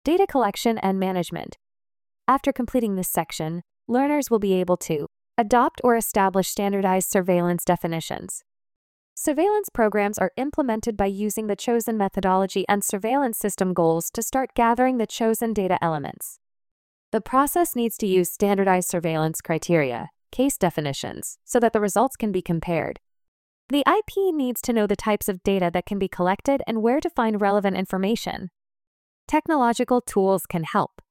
Data collection and management. After completing this section, learners will be able to adopt or establish standardized surveillance definitions. Surveillance programs are implemented by using the chosen methodology and surveillance system goals to start gathering the chosen data elements. The process needs to use standardized surveillance criteria, case definitions, so that the results can be compared. The IP needs to know the types of data that can be collected and where to find relevant information. Technological tools can help.